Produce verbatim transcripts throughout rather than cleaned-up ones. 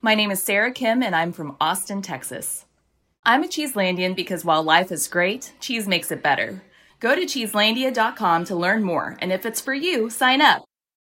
My name is Sarah Kim, and I'm from Austin, Texas. I'm a Cheeselandian because while life is great, cheese makes it better. Go to cheeselandia dot com to learn more, and if it's for you, sign up.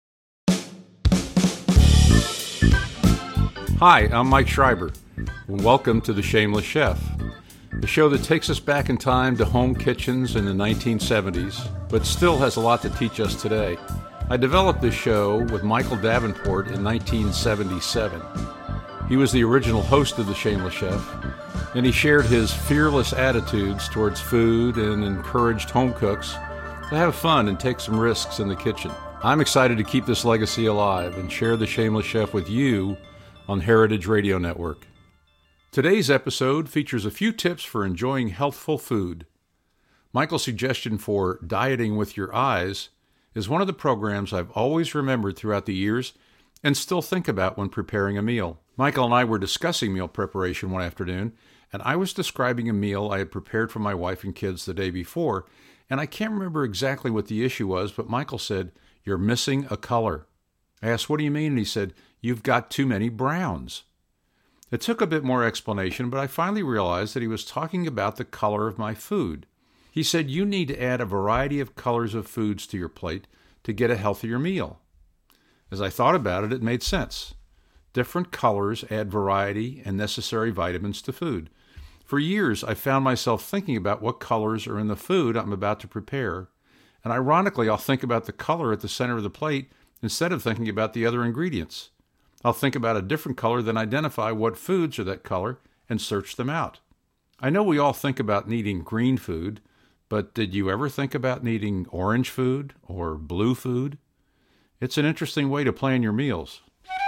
Hi, I'm Mike Schreiber, and welcome to The Shameless Chef, the show that takes us back in time to home kitchens in the nineteen seventies, but still has a lot to teach us today. I developed this show with Michael Davenport in nineteen seventy-seven. He was the original host of The Shameless Chef, and he shared his fearless attitudes towards food and encouraged home cooks to have fun and take some risks in the kitchen. I'm excited to keep this legacy alive and share The Shameless Chef with you on Heritage Radio Network. Today's episode features a few tips for enjoying healthful food. Michael's suggestion for dieting with your eyes is one of the programs I've always remembered throughout the years and still think about when preparing a meal. Michael and I were discussing meal preparation one afternoon, and I was describing a meal I had prepared for my wife and kids the day before, and I can't remember exactly what the issue was, but Michael said, "You're missing a color." I asked, "What do you mean?" And he said, "You've got too many browns." It took a bit more explanation, but I finally realized that he was talking about the color of my food. He said, "You need to add a variety of colors of foods to your plate to get a healthier meal." As I thought about it, it made sense. Different colors add variety and necessary vitamins to food. For years, I found myself thinking about what colors are in the food I'm about to prepare, and ironically, I'll think about the color at the center of the plate instead of thinking about the other ingredients. I'll think about a different color, then identify what foods are that color and search them out. I know we all think about needing green food, but did you ever think about needing orange food or blue food? It's an interesting way to plan your meals.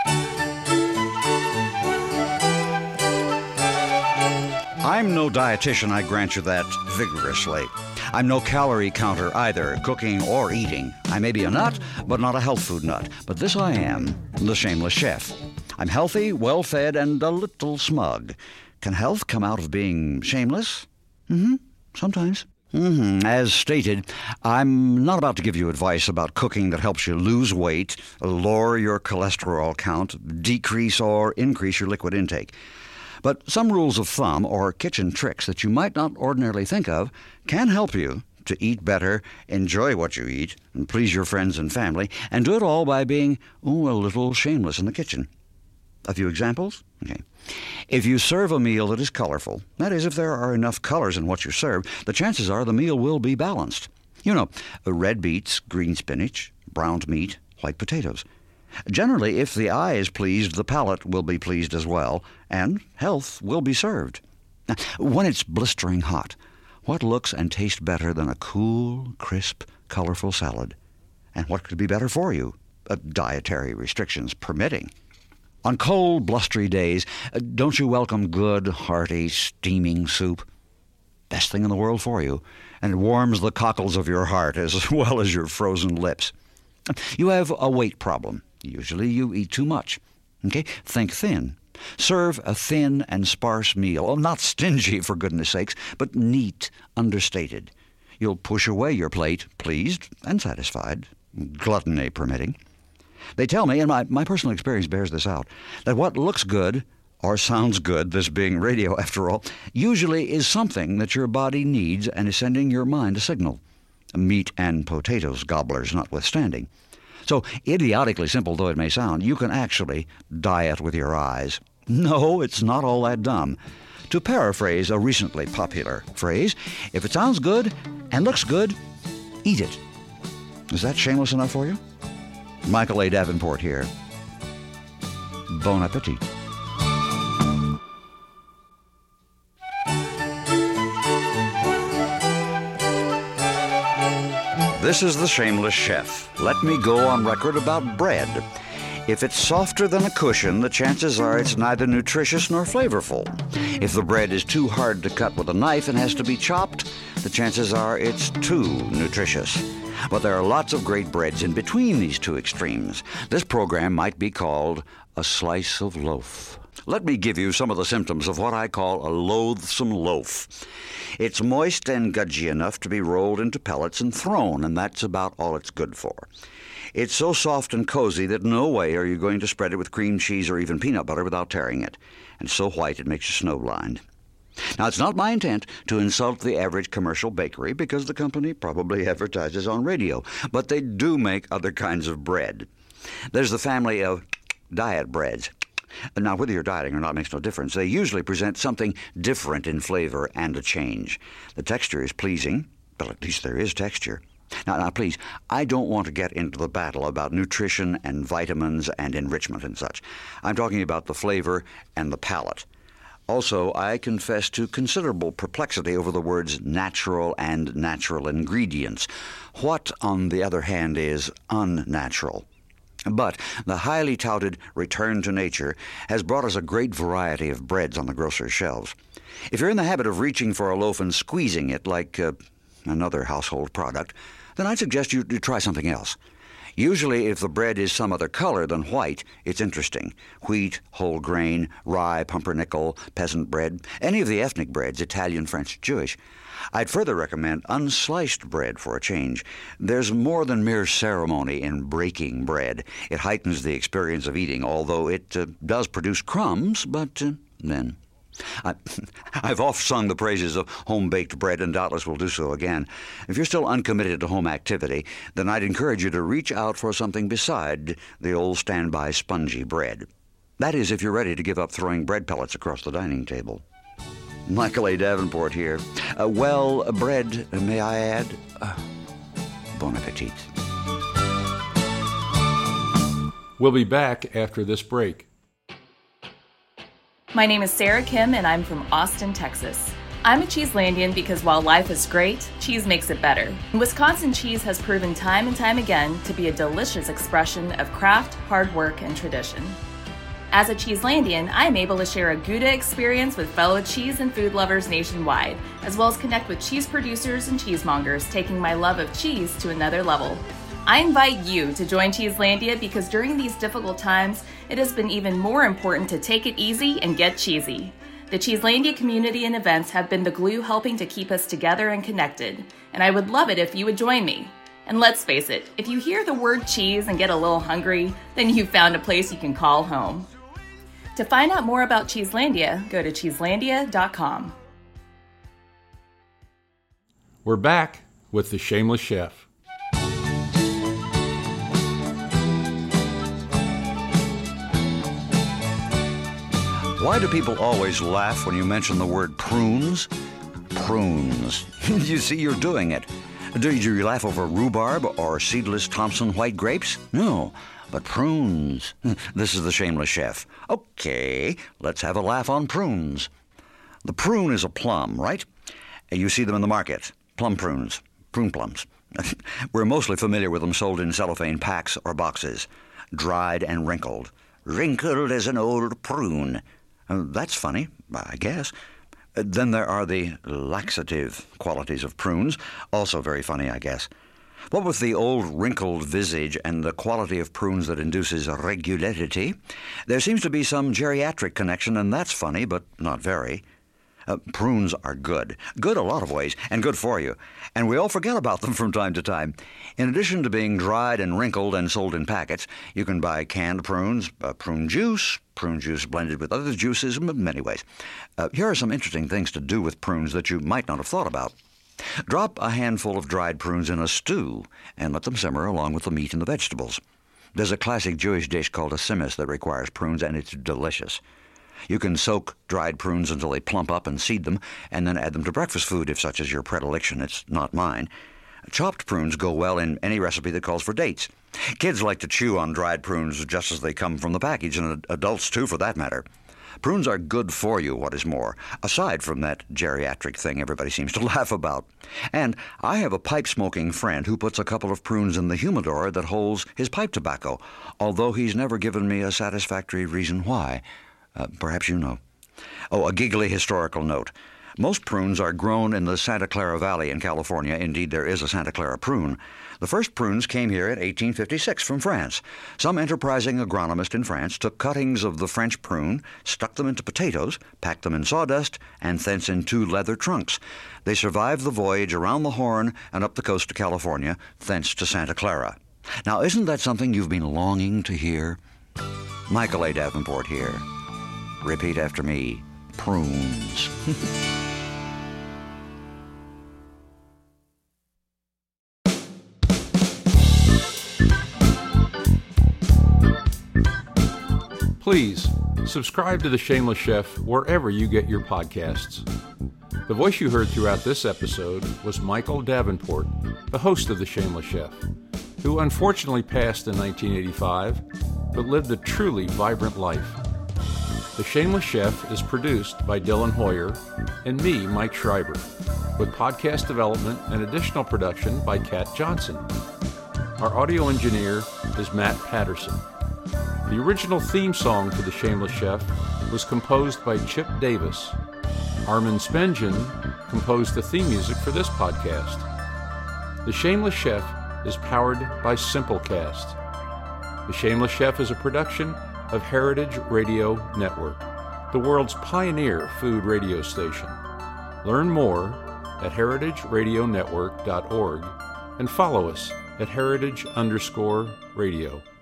I'm no dietitian, I grant you that vigorously. I'm no calorie counter either, cooking or eating. I may be a nut, but not a health food nut. But this I am, the Shameless Chef. I'm healthy, well-fed, and a little smug. Can health come out of being shameless? Mm-hmm, sometimes. Mm-hmm. As stated, I'm not about to give you advice about cooking that helps you lose weight, lower your cholesterol count, decrease or increase your liquid intake. But some rules of thumb or kitchen tricks that you might not ordinarily think of can help you to eat better, enjoy what you eat, and please your friends and family, and do it all by being ooh, a little shameless in the kitchen. A few examples? Okay. If you serve a meal that is colorful, that is, if there are enough colors in what you serve, the chances are the meal will be balanced. You know, red beets, green spinach, browned meat, white potatoes. Generally, if the eye is pleased, the palate will be pleased as well, and health will be served. Now, when it's blistering hot, what looks and tastes better than a cool, crisp, colorful salad? And what could be better for you, uh, dietary restrictions permitting? On cold, blustery days, uh, don't you welcome good, hearty, steaming soup? Best thing in the world for you, and it warms the cockles of your heart as well as your frozen lips. You have a weight problem. Usually you eat too much. Okay? Think thin. Serve a thin and sparse meal. Oh, not stingy, for goodness sakes, but neat, understated. You'll push away your plate, pleased and satisfied, gluttony permitting. They tell me, and my, my personal experience bears this out, that what looks good, or sounds good, this being radio after all, usually is something that your body needs and is sending your mind a signal. Meat and potatoes gobblers notwithstanding. So, idiotically simple though it may sound, you can actually diet with your eyes. No, it's not all that dumb. To paraphrase a recently popular phrase, if it sounds good and looks good, eat it. Is that shameless enough for you? Michael A. Davenport here. Bon appetit. This is the Shameless Chef. Let me go on record about bread. If it's softer than a cushion, the chances are it's neither nutritious nor flavorful. If the bread is too hard to cut with a knife and has to be chopped, the chances are it's too nutritious. But there are lots of great breads in between these two extremes. This program might be called a slice of loaf. Let me give you some of the symptoms of what I call a loathsome loaf. It's moist and gudgy enough to be rolled into pellets and thrown, and that's about all it's good for. It's so soft and cozy that no way are you going to spread it with cream cheese or even peanut butter without tearing it. And so white it makes you snow-blind. Now, it's not my intent to insult the average commercial bakery because the company probably advertises on radio, but they do make other kinds of bread. There's the family of diet breads. Now, whether you're dieting or not makes no difference. They usually present something different in flavor and a change. The texture is pleasing, but at least there is texture. Now, now, please, I don't want to get into the battle about nutrition and vitamins and enrichment and such. I'm talking about the flavor and the palate. Also, I confess to considerable perplexity over the words natural and natural ingredients. What, on the other hand, is unnatural? But the highly touted return to nature has brought us a great variety of breads on the grocer's shelves. If you're in the habit of reaching for a loaf and squeezing it like uh, another household product, then I'd suggest you to try something else. Usually, if the bread is some other color than white, it's interesting. Wheat, whole grain, rye, pumpernickel, peasant bread, any of the ethnic breads, Italian, French, Jewish. I'd further recommend unsliced bread for a change. There's more than mere ceremony in breaking bread. It heightens the experience of eating, although it uh, does produce crumbs, but uh, then... I, I've oft sung the praises of home-baked bread and doubtless will do so again. If you're still uncommitted to home activity, then I'd encourage you to reach out for something beside the old standby spongy bread. That is, if you're ready to give up throwing bread pellets across the dining table. Michael A. Davenport here. Uh, well, bread, may I add? Uh, bon appetit. We'll be back after this break. My name is Sarah Kim, and I'm from Austin, Texas. I'm a Cheeselandian because while life is great, cheese makes it better. Wisconsin cheese has proven time and time again to be a delicious expression of craft, hard work, and tradition. As a Cheeselandian, I am able to share a Gouda experience with fellow cheese and food lovers nationwide, as well as connect with cheese producers and cheesemongers, taking my love of cheese to another level. I invite you to join Cheeselandia because during these difficult times, it has been even more important to take it easy and get cheesy. The Cheeselandia community and events have been the glue helping to keep us together and connected, and I would love it if you would join me. And let's face it, if you hear the word cheese and get a little hungry, then you've found a place you can call home. To find out more about Cheeselandia, go to cheeselandia dot com. We're back with The Shameless Chef. Why do people always laugh when you mention the word prunes? Prunes. You see, you're doing it. Do you laugh over rhubarb or seedless Thompson white grapes? No, but prunes. This is The Shameless Chef. Okay, let's have a laugh on prunes. The prune is a plum, right? You see them in the market. Plum prunes. Prune plums. We're mostly familiar with them sold in cellophane packs or boxes. Dried and wrinkled. Wrinkled as an old prune. Uh, that's funny, I guess. Uh, then there are the laxative qualities of prunes, also very funny, I guess. What with the old wrinkled visage and the quality of prunes that induces regularity, there seems to be some geriatric connection, and that's funny, but not very. Uh, prunes are good. Good a lot of ways, and good for you. And we all forget about them from time to time. In addition to being dried and wrinkled and sold in packets, you can buy canned prunes, uh, prune juice, prune juice blended with other juices, in many ways. Uh, here are some interesting things to do with prunes that you might not have thought about. Drop a handful of dried prunes in a stew and let them simmer along with the meat and the vegetables. There's a classic Jewish dish called a simmis that requires prunes, and it's delicious. You can soak dried prunes until they plump up and seed them, and then add them to breakfast food if such is your predilection. It's not mine. Chopped prunes go well in any recipe that calls for dates. Kids like to chew on dried prunes just as they come from the package, and adults too, for that matter. Prunes are good for you, what is more, aside from that geriatric thing everybody seems to laugh about. And I have a pipe-smoking friend who puts a couple of prunes in the humidor that holds his pipe tobacco, although he's never given me a satisfactory reason why. Uh, perhaps you know. Oh, a giggly historical note. Most prunes are grown in the Santa Clara Valley in California. Indeed, there is a Santa Clara prune. The first prunes came here in eighteen fifty-six from France. Some enterprising agronomist in France took cuttings of the French prune, stuck them into potatoes, packed them in sawdust, and thence in two leather trunks. They survived the voyage around the Horn and up the coast to California, thence to Santa Clara. Now, isn't that something you've been longing to hear? Michael A. Davenport here. Repeat after me. Prunes. Please subscribe to The Shameless Chef wherever you get your podcasts. The voice you heard throughout this episode was Michael Davenport, the host of The Shameless Chef, who unfortunately passed in nineteen eighty-five, but lived a truly vibrant life. The Shameless Chef is produced by Dylan Hoyer and me, Mike Schreiber, with podcast development and additional production by Kat Johnson. Our audio engineer is Matt Patterson. The original theme song to The Shameless Chef was composed by Chip Davis. Armin Spengen composed the theme music for this podcast. The Shameless Chef is powered by Simplecast. The Shameless Chef is a production of Heritage Radio Network, the world's pioneer food radio station. Learn more at heritage radio network dot org and follow us at heritage underscore radio.